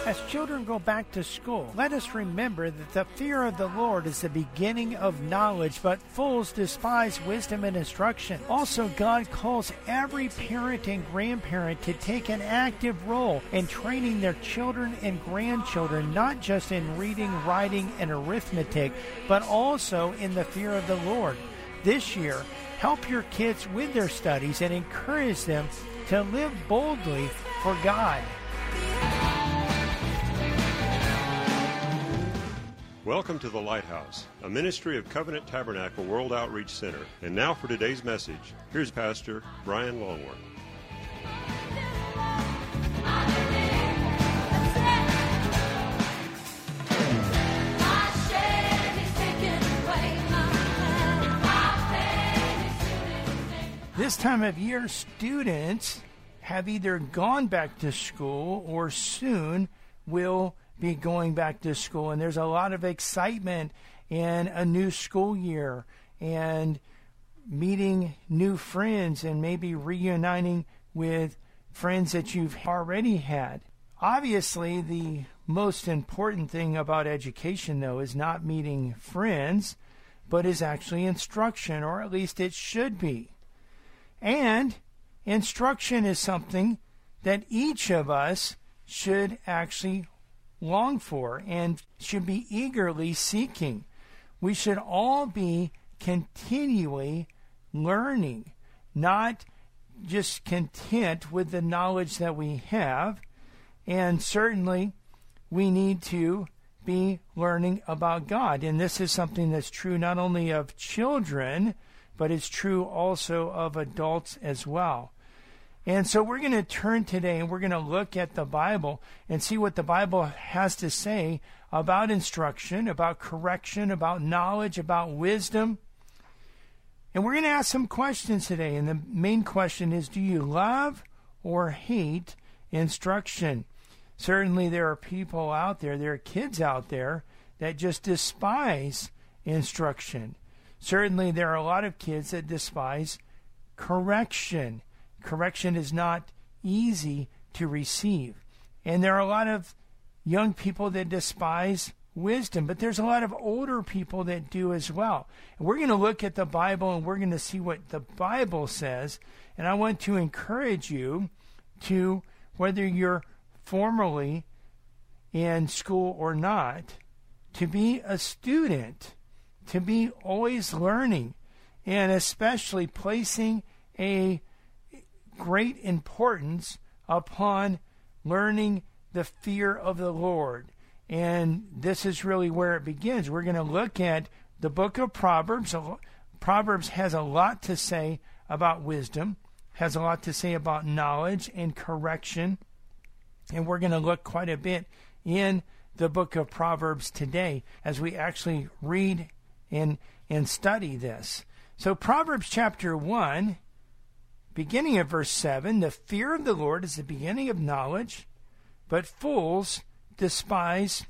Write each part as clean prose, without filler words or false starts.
As children go back to school, let us remember that the fear of the Lord is the beginning of knowledge, but fools despise wisdom and instruction. Also, God calls every parent and grandparent to take an active role in training their children and grandchildren, not just in reading, writing, and arithmetic, but also in the fear of the Lord. This year, help your kids with their studies and encourage them to live boldly for God. Welcome to The Lighthouse, a ministry of Covenant Tabernacle World Outreach Center. And now for today's message, here's Pastor Brian Longworth. This time of year, students have either gone back to school or soon will be going back to school. And there's a lot of excitement in a new school year and meeting new friends and maybe reuniting with friends that you've already had. Obviously, the most important thing about education, though, is not meeting friends, but is actually instruction, or at least it should be. And instruction is something that each of us should actually long for and should be eagerly seeking. We should all be continually learning, not just content with the knowledge that we have. And certainly we need to be learning about God. And this is something that's true not only of children, but it's true also of adults as well. And so we're going to turn today and we're going to look at the Bible and see what the Bible has to say about instruction, about correction, about knowledge, about wisdom. And we're going to ask some questions today. And the main question is, do you love or hate instruction? Certainly there are people out there, there are kids out there that just despise instruction. Certainly there are a lot of kids that despise correction. Correction is not easy to receive. And there are a lot of young people that despise wisdom, but there's a lot of older people that do as well. And we're going to look at the Bible and we're going to see what the Bible says. And I want to encourage you to, whether you're formerly in school or not, to be a student, to be always learning, and especially placing a great importance upon learning the fear of the Lord. And this is really where it begins. We're going to look at the book of Proverbs. Proverbs has a lot to say about wisdom, has a lot to say about knowledge and correction. And we're going to look quite a bit in the book of Proverbs today as we actually read and study this. So Proverbs chapter 1, beginning at verse 7, the fear of the Lord is the beginning of knowledge, but fools despise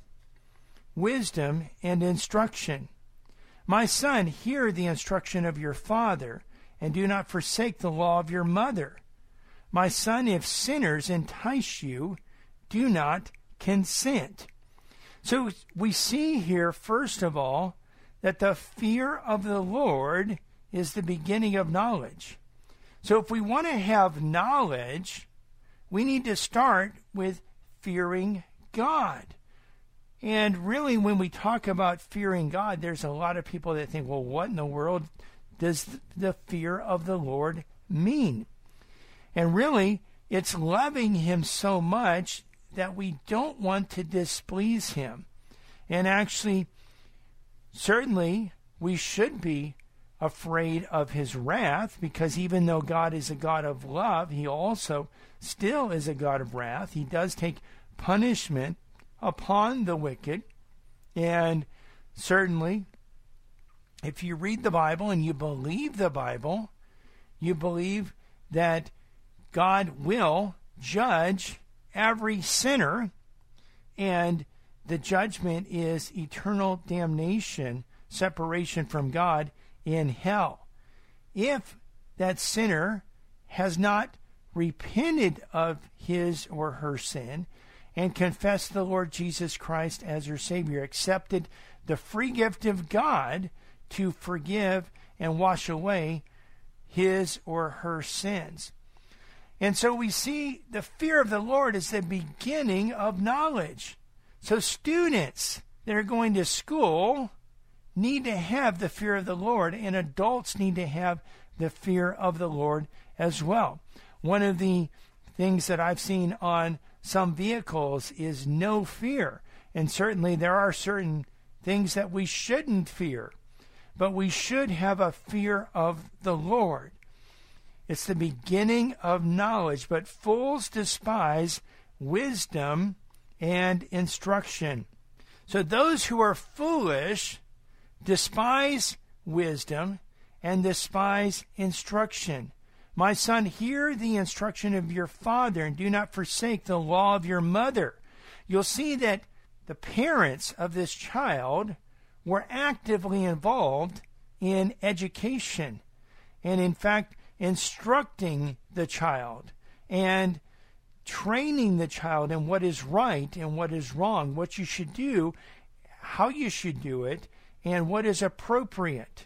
wisdom and instruction. My son, hear the instruction of your father, and do not forsake the law of your mother. My son, if sinners entice you, do not consent. So we see here, first of all, that the fear of the Lord is the beginning of knowledge. So if we want to have knowledge, we need to start with fearing God. And really, when we talk about fearing God, there's a lot of people that think, well, what in the world does the fear of the Lord mean? And really, it's loving Him so much that we don't want to displease Him. And actually, certainly, we should be afraid of His wrath, because even though God is a God of love, He also still is a God of wrath. He does take punishment upon the wicked. And certainly, if you read the Bible and you believe the Bible, you believe that God will judge every sinner, and the judgment is eternal damnation, separation from God in hell. If that sinner has not repented of his or her sin and confessed the Lord Jesus Christ as your Savior, accepted the free gift of God to forgive and wash away his or her sins. And so we see the fear of the Lord is the beginning of knowledge. So students that are going to school need to have the fear of the Lord, and adults need to have the fear of the Lord as well. One of the things that I've seen on some vehicles is no fear. And certainly there are certain things that we shouldn't fear, but we should have a fear of the Lord. It's the beginning of knowledge, but fools despise wisdom and instruction. So those who are foolish despise wisdom and despise instruction. My son, hear the instruction of your father, and do not forsake the law of your mother. You'll see that the parents of this child were actively involved in education, and in fact, instructing the child and training the child in what is right and what is wrong, what you should do, how you should do it, and what is appropriate.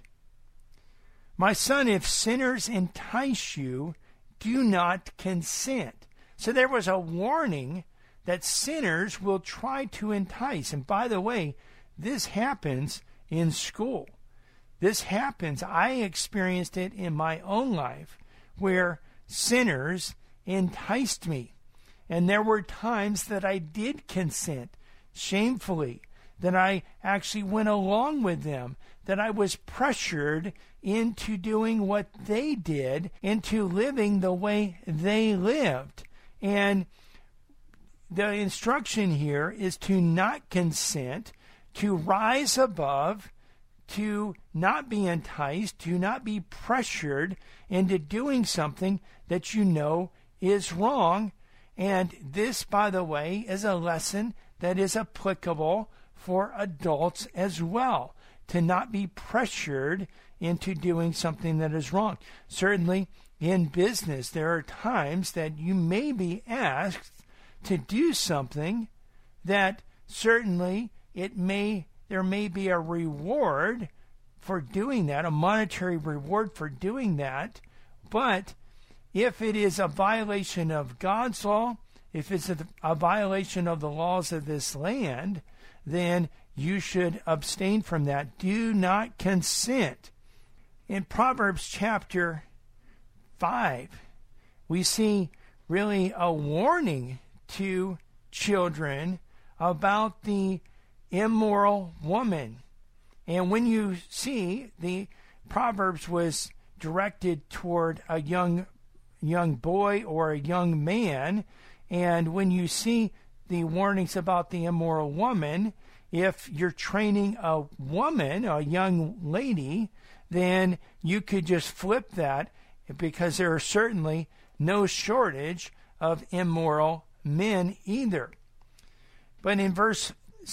My son, if sinners entice you, do not consent. So there was a warning that sinners will try to entice. And by the way, this happens in school. This happens. I experienced it in my own life where sinners enticed me. And there were times that I did consent shamefully, that I actually went along with them, that I was pressured into doing what they did, into living the way they lived. And the instruction here is to not consent, to rise above, to not be enticed, to not be pressured into doing something that you know is wrong. And this, by the way, is a lesson that is applicable for adults as well, to not be pressured into doing something that is wrong. Certainly in business, there are times that you may be asked to do something that certainly there may be a reward for doing that, a monetary reward for doing that, but if it is a violation of God's law, if it's a violation of the laws of this land, then you should abstain from that. Do not consent. In Proverbs chapter 5, we see really a warning to children about the immoral woman. And when you see the Proverbs was directed toward a young boy or a young man, and when you see the warnings about the immoral woman, if you're training a woman, a young lady, then you could just flip that, because there are certainly no shortage of immoral men either. But in verse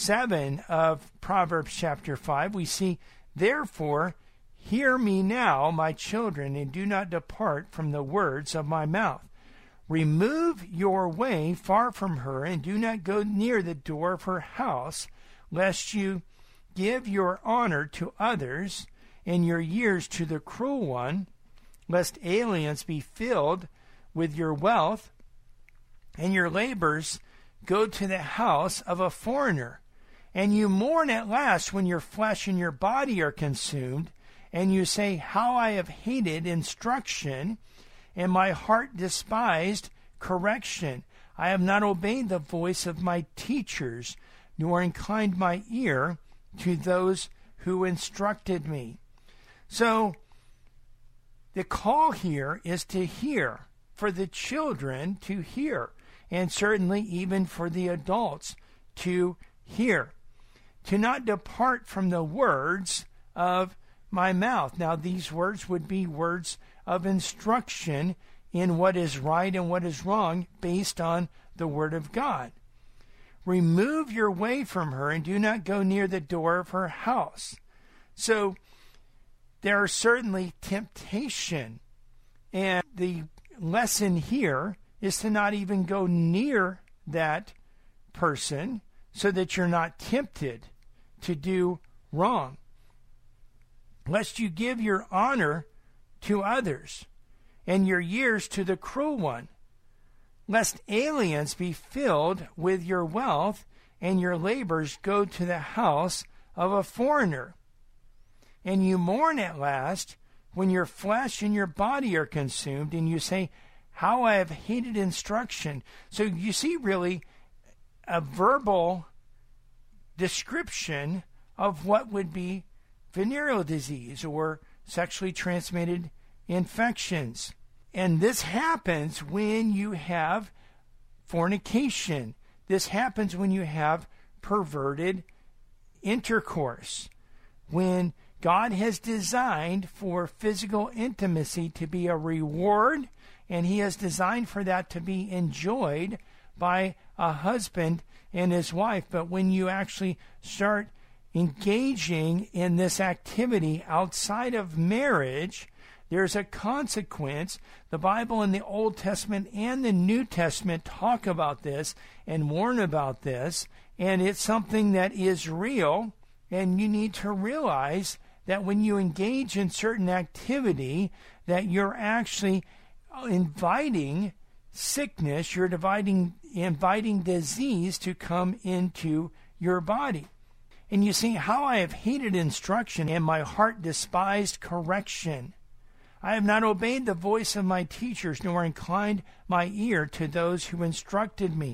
7 of Proverbs chapter 5, we see, therefore, hear me now, my children, and do not depart from the words of my mouth. Remove your way far from her, and do not go near the door of her house, lest you give your honor to others, and your years to the cruel one, lest aliens be filled with your wealth, and your labors go to the house of a foreigner. And you mourn at last when your flesh and your body are consumed, and you say, how I have hated instruction, and my heart despised correction. I have not obeyed the voice of my teachers, nor inclined my ear to those who instructed me. So the call here is to hear, for the children to hear, and certainly even for the adults to hear, to not depart from the words of my mouth. Now, these words would be words of instruction in what is right and what is wrong based on the Word of God. Remove your way from her, and do not go near the door of her house. So there are certainly temptation, and the lesson here is to not even go near that person so that you're not tempted to do wrong. Lest you give your honor to others and your years to the cruel one. Lest aliens be filled with your wealth and your labors go to the house of a foreigner. And you mourn at last when your flesh and your body are consumed, and you say, how I have hated instruction. So you see really a verbal description of what would be venereal disease or sexually transmitted infections. And this happens when you have fornication. This happens when you have perverted intercourse. When God has designed for physical intimacy to be a reward, and He has designed for that to be enjoyed by a husband and his wife. But when you actually start engaging in this activity outside of marriage, there's a consequence. The Bible in the Old Testament and the New Testament talk about this and warn about this, and it's something that is real, and you need to realize that when you engage in certain activity, that you're actually inviting sickness, you're inviting disease to come into your body. And you see, how I have hated instruction, and my heart despised correction. I have not obeyed the voice of my teachers, nor inclined my ear to those who instructed me.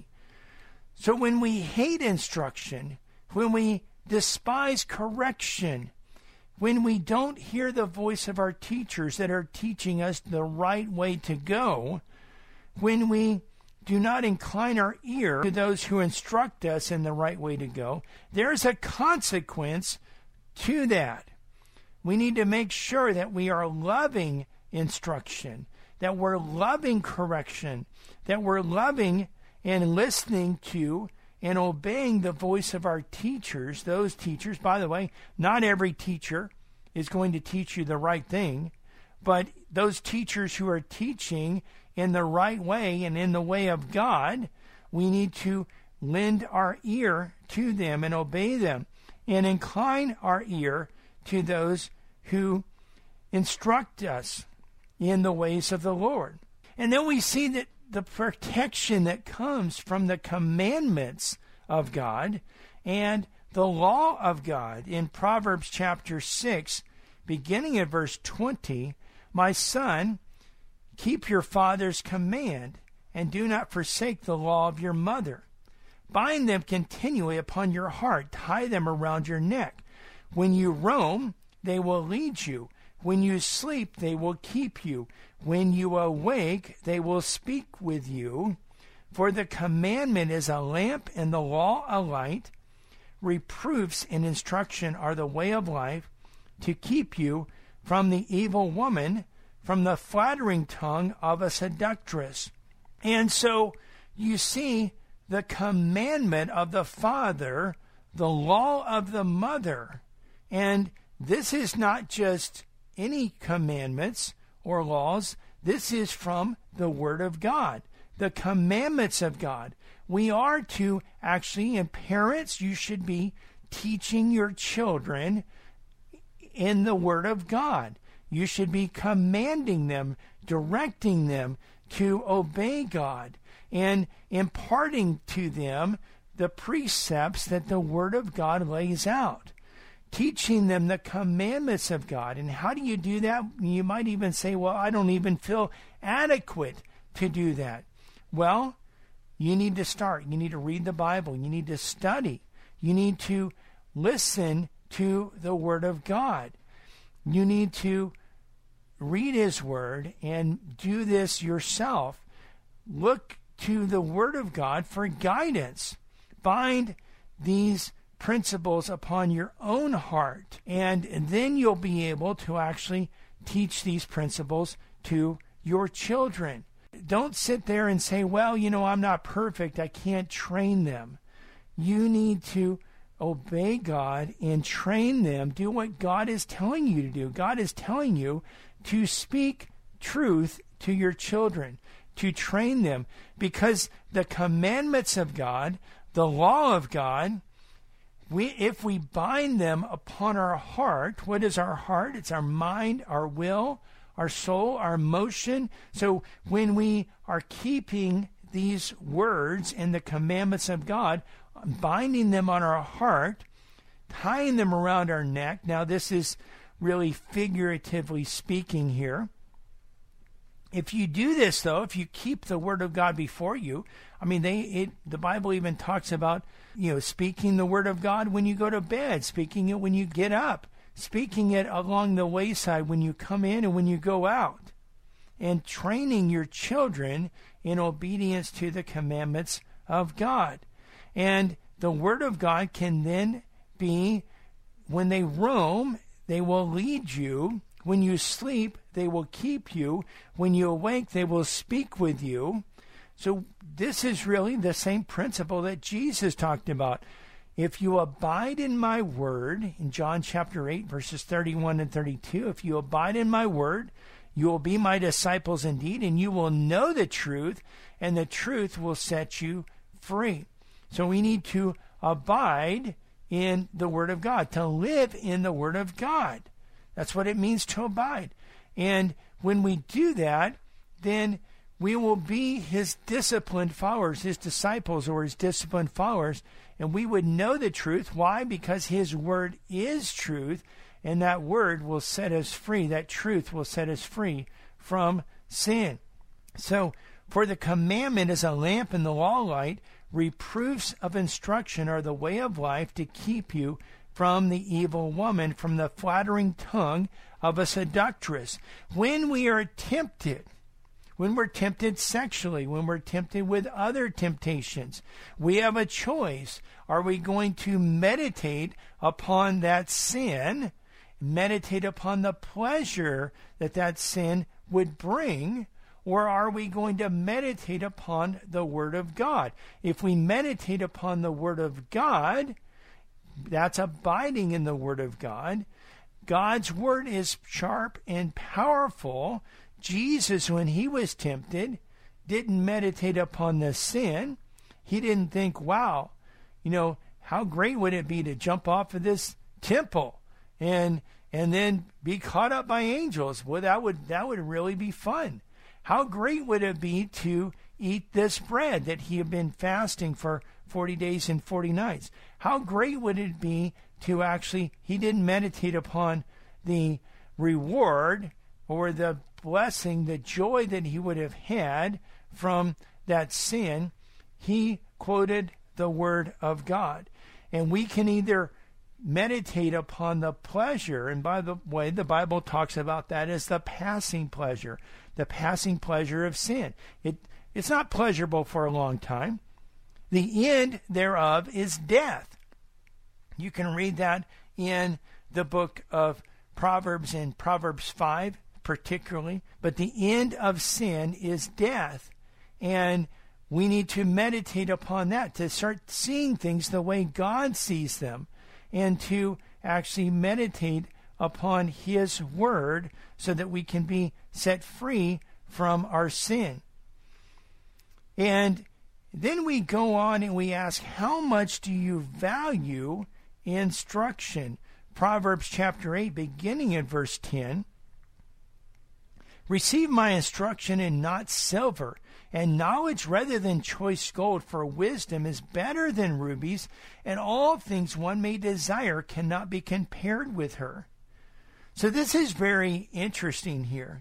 So when we hate instruction, when we despise correction, when we don't hear the voice of our teachers that are teaching us the right way to go, when we do not incline our ear to those who instruct us in the right way to go, there's a consequence to that. We need to make sure that we are loving instruction, that we're loving correction, that we're loving and listening to and obeying the voice of our teachers. Those teachers, by the way, not every teacher is going to teach you the right thing, but those teachers who are teaching in the right way and in the way of God, we need to lend our ear to them and obey them and incline our ear to those who instruct us in the ways of the Lord. And then we see that the protection that comes from the commandments of God and the law of God. In Proverbs chapter 6, beginning at verse 20, my son, keep your father's command, and do not forsake the law of your mother. Bind them continually upon your heart, tie them around your neck. When you roam, they will lead you. When you sleep, they will keep you. When you awake, they will speak with you. For the commandment is a lamp and the law a light. Reproofs and instruction are the way of life, to keep you from the evil woman, from the flattering tongue of a seductress. And so you see the commandment of the father, the law of the mother. And this is not just any commandments or laws. This is from the Word of God, the commandments of God. We are to actually, and parents, you should be teaching your children in the Word of God. You should be commanding them, directing them to obey God, and imparting to them the precepts that the Word of God lays out. Teaching them the commandments of God. And how do you do that? You might even say, well, I don't even feel adequate to do that. Well, you need to start. You need to read the Bible. You need to study. You need to listen to the Word of God. You need to read His Word and do this yourself. Look to the Word of God for guidance. Bind these principles upon your own heart, and then you'll be able to actually teach these principles to your children. Don't sit there and say, well, I'm not perfect, I can't train them. You need to obey God and train them. Do what God is telling you to do. God is telling you to speak truth to your children, to train them, because the commandments of God, the law of God, if we bind them upon our heart, what is our heart? It's our mind, our will, our soul, our emotion. So when we are keeping these words and the commandments of God, binding them on our heart, tying them around our neck. Now this is really figuratively speaking here. If you do this, though, if you keep the Word of God before you, I mean, the Bible even talks about, speaking the Word of God when you go to bed, speaking it when you get up, speaking it along the wayside when you come in and when you go out, and training your children in obedience to the commandments of God. And the Word of God can then be, when they roam, they will lead you. When you sleep, they will keep you. When you awake, they will speak with you. So this is really the same principle that Jesus talked about. If you abide in my word, in John chapter 8, verses 31 and 32, if you abide in my word, you will be my disciples indeed, and you will know the truth, and the truth will set you free. So we need to abide in the Word of God, to live in the Word of God. That's what it means to abide. And when we do that, then we will be his disciplined followers, his disciples or his disciplined followers, and we would know the truth. Why? Because his word is truth, and that word will set us free. That truth will set us free from sin. So, for the commandment is a lamp in the law light, reproofs of instruction are the way of life to keep you from the evil woman, from the flattering tongue of a seductress. When we are tempted, when we're tempted sexually, when we're tempted with other temptations, we have a choice. Are we going to meditate upon that sin, meditate upon the pleasure that that sin would bring, or are we going to meditate upon the Word of God? If we meditate upon the Word of God, that's abiding in the Word of God. God's Word is sharp and powerful. Jesus, when he was tempted, didn't meditate upon the sin. He didn't think, wow, how great would it be to jump off of this temple and then be caught up by angels? Well, that would really be fun. How great would it be to eat this bread that he had been fasting for 40 days and 40 nights? How great would it be to he didn't meditate upon the reward or the blessing, the joy that he would have had from that sin. He quoted the Word of God. And we can either meditate upon the pleasure, and by the way, the Bible talks about that as the passing pleasure of sin. It's not pleasurable for a long time. The end thereof is death. You can read that in the book of Proverbs, in Proverbs 5 particularly. But the end of sin is death. And we need to meditate upon that, to start seeing things the way God sees them, and to actually meditate upon his word so that we can be set free from our sin. And then we go on and we ask, how much do you value instruction? Proverbs chapter 8, beginning at verse 10. Receive my instruction and not silver, and knowledge rather than choice gold, for wisdom is better than rubies, and all things one may desire cannot be compared with her. So this is very interesting here.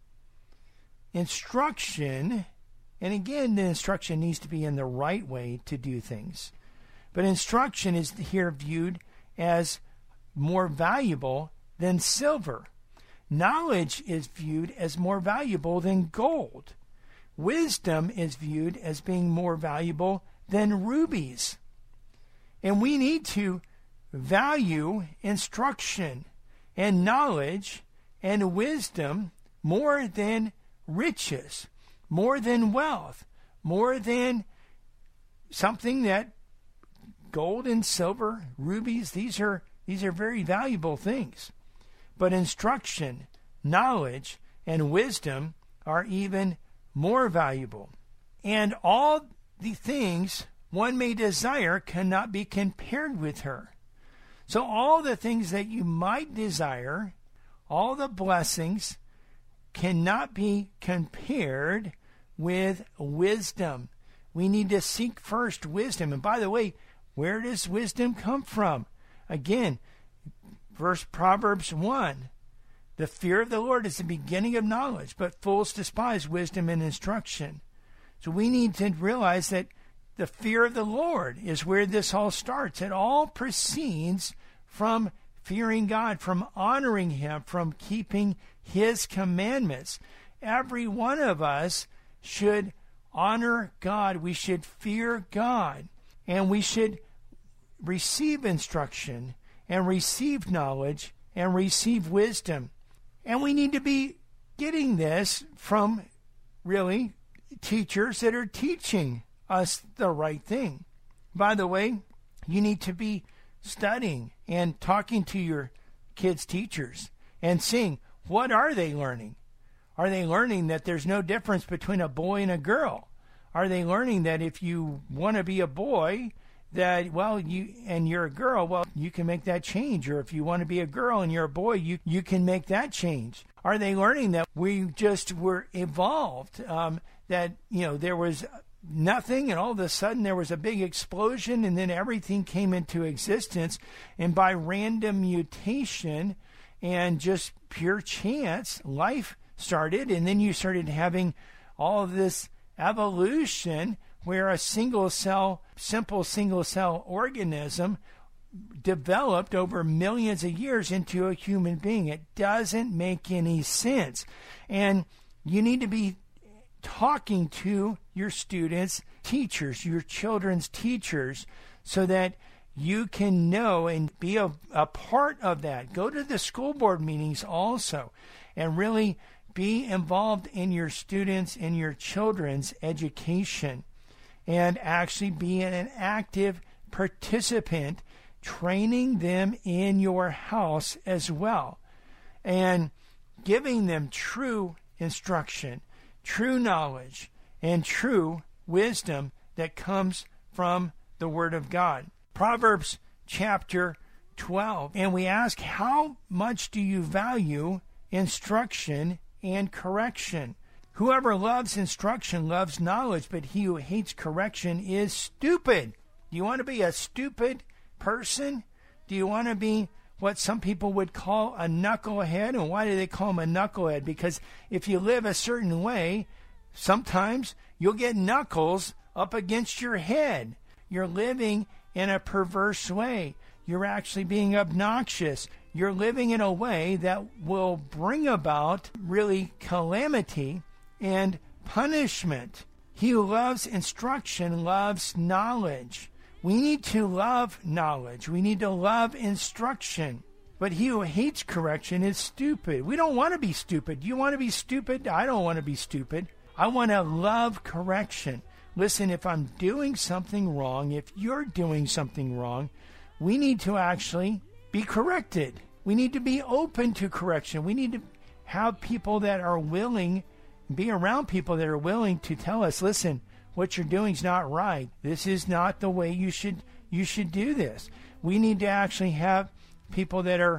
Instruction, and again, the instruction needs to be in the right way to do things. But instruction is here viewed as more valuable than silver. Knowledge is viewed as more valuable than gold. Wisdom is viewed as being more valuable than rubies. And we need to value instruction and knowledge and wisdom more than riches, more than wealth, more than something that gold and silver, rubies, these are very valuable things. But instruction, knowledge, and wisdom are even more valuable. And all the things one may desire cannot be compared with her. So all the things that you might desire, all the blessings, cannot be compared with wisdom. We need to seek first wisdom. And by the way, where does wisdom come from? Again, Proverbs 1. The fear of the Lord is the beginning of knowledge, but fools despise wisdom and instruction. So we need to realize that the fear of the Lord is where this all starts. It all proceeds from fearing God, from honoring Him, from keeping His commandments. Every one of us should honor God. We should fear God. And we should receive instruction and receive knowledge and receive wisdom. And we need to be getting this from really teachers that are teaching us the right thing. By the way, you need to be studying and talking to your kids' teachers and seeing what are they learning. Are they learning that there's no difference between a boy and a girl? Are they learning that if you want to be a boy, that, well, you're a girl, well, you can make that change. Or if you want to be a girl and you're a boy, you can make that change. Are they learning that we just were evolved, that, there was nothing and all of a sudden there was a big explosion and then everything came into existence, and by random mutation and just pure chance, life started, and then you started having all of this evolution where a simple single cell organism developed over millions of years into a human being. It doesn't make any sense. And you need to be talking to your students' teachers, your children's teachers, so that you can know and be a part of that. Go to the school board meetings also and really be involved in your students' and your children's education, and actually be an active participant, training them in your house as well, and giving them true instruction, true knowledge, and true wisdom that comes from the Word of God. Proverbs chapter 12. And we ask, how much do you value instruction and correction? Whoever loves instruction loves knowledge, but he who hates correction is stupid. Do you want to be a stupid person? Do you want to be what some people would call a knucklehead? And why do they call him a knucklehead? Because if you live a certain way, sometimes you'll get knuckles up against your head. You're living in a perverse way. You're actually being obnoxious. You're living in a way that will bring about really calamity and punishment. He who loves instruction loves knowledge. We need to love knowledge. We need to love instruction. But he who hates correction is stupid. We don't want to be stupid. Do you want to be stupid? I don't want to be stupid. I want to love correction. Listen, if I'm doing something wrong, if you're doing something wrong, we need to actually be corrected. We need to be open to correction. We need to have people that are willing, be around people that are willing to tell us, listen, what you're doing is not right. This is not the way you should do this. We need to actually have people that are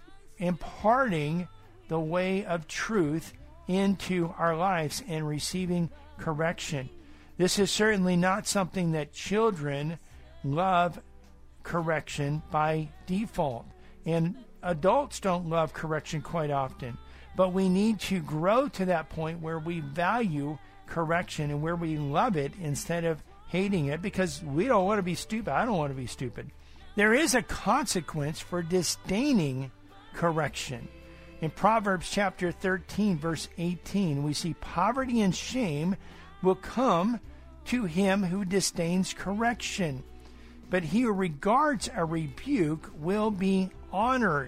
imparting the way of truth into our lives and receiving correction. This is certainly not something that children love correction by default. And adults don't love correction quite often. But we need to grow to that point where we value correction and where we love it instead of hating it, because we don't want to be stupid. I don't want to be stupid. There is a consequence for disdaining correction. In Proverbs chapter 13, verse 18, we see poverty and shame will come to him who disdains correction, but he who regards a rebuke will be honored.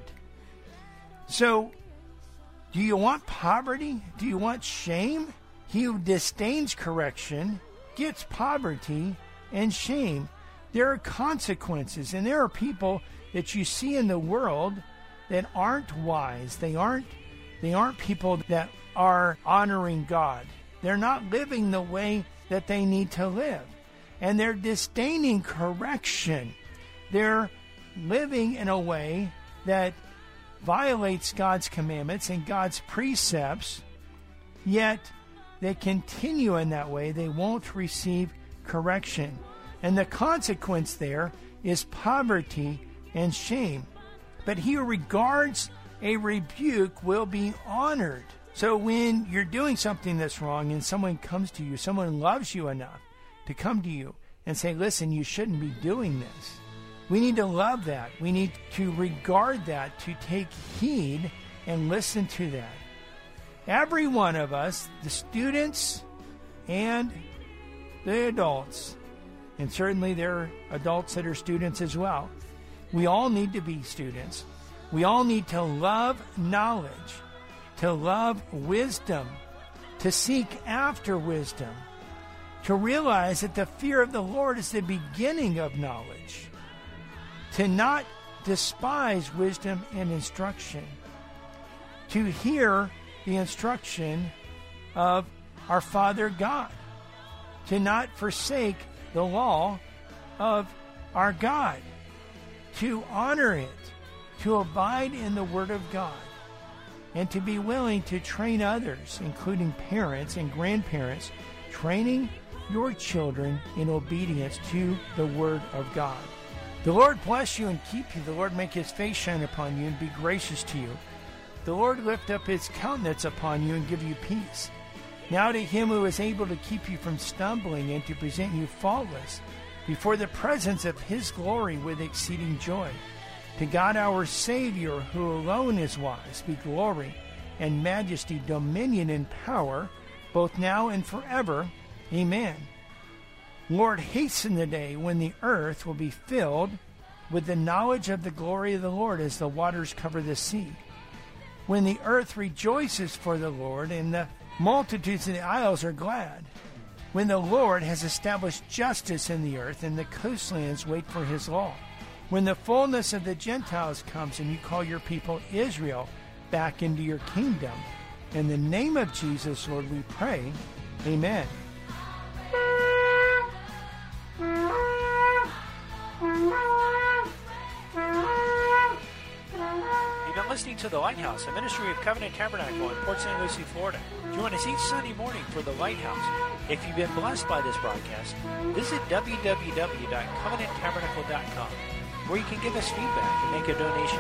So, do you want poverty? Do you want shame? He who disdains correction gets poverty and shame. There are consequences, and there are people that you see in the world that aren't wise. They aren't people that are honoring God. They're not living the way that they need to live. and they're disdaining correction. They're living in a way that violates God's commandments and God's precepts, yet they continue in that way. They won't receive correction. And the consequence there is poverty and shame. But he who regards a rebuke will be honored. So when you're doing something that's wrong and someone comes to you, someone loves you enough to come to you and say, listen, you shouldn't be doing this. We need to love that. We need to regard that, to take heed and listen to that. Every one of us, the students and the adults, and certainly there are adults that are students as well, we all need to be students. We all need to love knowledge, to love wisdom, to seek after wisdom, to realize that the fear of the Lord is the beginning of knowledge, to not despise wisdom and instruction, to hear the instruction of our Father God, to not forsake the law of our God, to honor it, to abide in the Word of God, and to be willing to train others, including parents and grandparents, training your children in obedience to the Word of God. The Lord bless you and keep you. The Lord make his face shine upon you and be gracious to you. The Lord lift up his countenance upon you and give you peace. Now to him who is able to keep you from stumbling and to present you faultless before the presence of his glory with exceeding joy. To God our Savior, who alone is wise, be glory and majesty, dominion and power, both now and forever. Amen. Lord, hasten the day when the earth will be filled with the knowledge of the glory of the Lord as the waters cover the sea. When the earth rejoices for the Lord and the multitudes of the isles are glad. When the Lord has established justice in the earth and the coastlands wait for his law. When the fullness of the Gentiles comes and you call your people Israel back into your kingdom. In the name of Jesus, Lord, we pray. Amen. You've been listening to The Lighthouse, a ministry of Covenant Tabernacle in Port St. Lucie, Florida. Join us each Sunday morning for The Lighthouse. If you've been blessed by this broadcast, visit www.covenanttabernacle.com, where you can give us feedback and make a donation.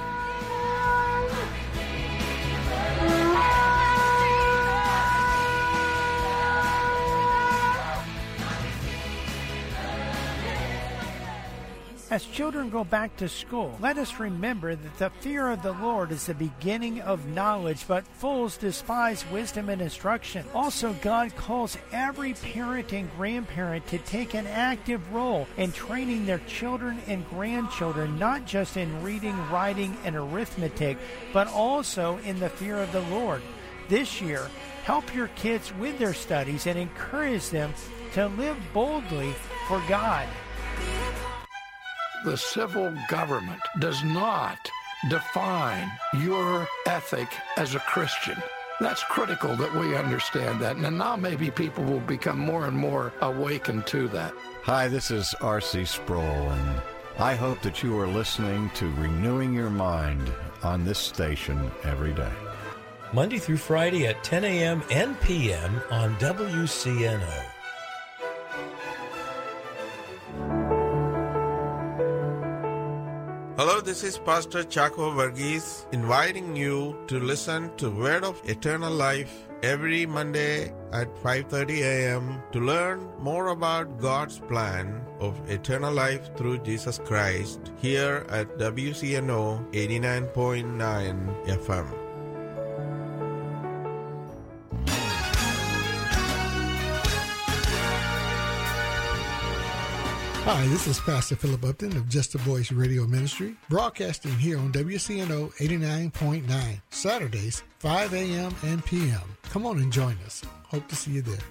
As children go back to school, let us remember that the fear of the Lord is the beginning of knowledge, but fools despise wisdom and instruction. Also, God calls every parent and grandparent to take an active role in training their children and grandchildren, not just in reading, writing, and arithmetic, but also in the fear of the Lord. This year, help your kids with their studies and encourage them to live boldly for God. The civil government does not define your ethic as a Christian. That's critical that we understand that. And now maybe people will become more and more awakened to that. Hi, this is R.C. Sproul, and I hope that you are listening to Renewing Your Mind on this station every day. Monday through Friday at 10 a.m. and p.m. on WCNO. Hello, this is Pastor Chaco Varghese inviting you to listen to Word of Eternal Life every Monday at 5:30 a.m. to learn more about God's plan of eternal life through Jesus Christ here at WCNO 89.9 FM. Hi, this is Pastor Philip Upton of Just a Voice Radio Ministry, broadcasting here on WCNO 89.9, Saturdays, 5 a.m. and p.m. Come on and join us. Hope to see you there.